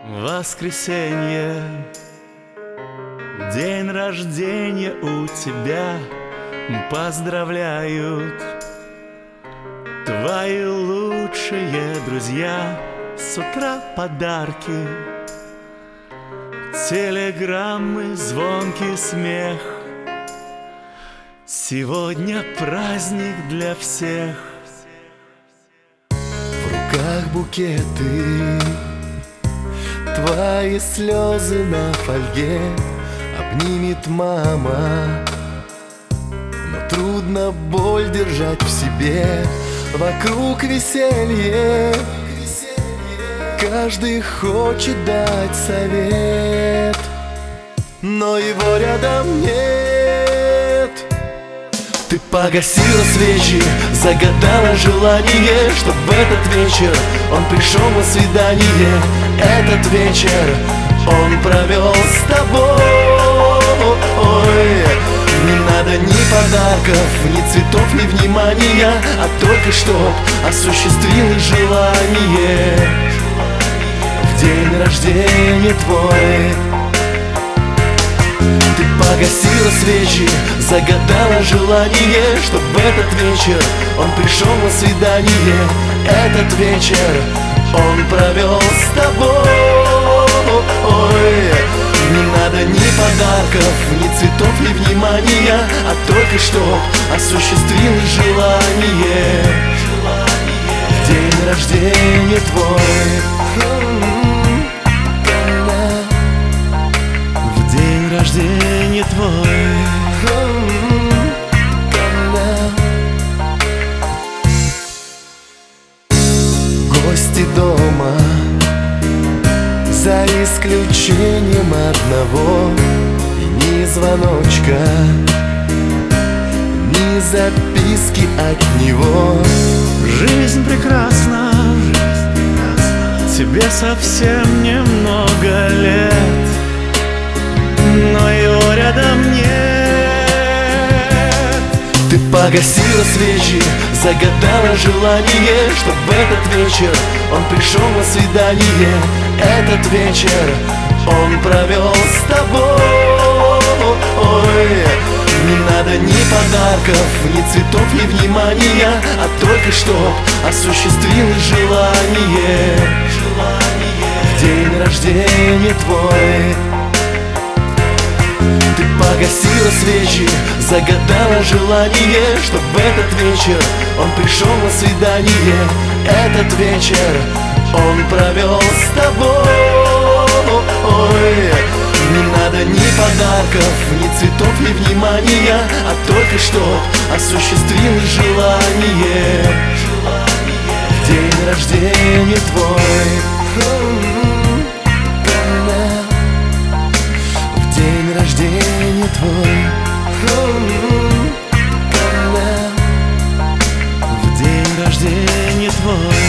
Воскресенье, день рождения у тебя, поздравляют твои лучшие друзья. С утра подарки, телеграммы, звонкий смех. Сегодня праздник для всех. В руках букеты, твои слезы на фольге обнимет мама. Но трудно боль держать в себе, вокруг веселье. Каждый хочет дать совет, но его рядом нет. Ты погасила свечи, загадала желание, чтоб в этот вечер он пришел на свидание. Этот вечер он провел с тобой. Не надо ни подарков, ни цветов, ни внимания, а только чтоб осуществилось желание в день рождения твой. Ты погасила свечи, загадала желание, чтоб в этот вечер он пришел на свидание. Этот вечер он провел с тобой. Не надо ни подарков, ни цветов, ни внимания, а только чтоб осуществилось желание в день рождения твой. В день рождения твой. Гости дома, за исключением одного, и ни звоночка, ни записки от него. Жизнь прекрасна, тебе совсем немного лет, но его рядом нет. Ты погасила свечи, загадала желание, чтоб в этот вечер он пришел на свидание. Этот вечер он провел с тобой. Не надо ни подарков, ни цветов, ни внимания, а только чтоб осуществилось желание в день рождения твой. Ты погасила свечи, загадала желание, чтоб в этот вечер он пришел на свидание. Этот вечер он провел с тобой. Не надо ни подарков, ни цветов, ни внимания, а только чтоб осуществилось желание в день рождения твой. В день рождения твой. В день рождения твой.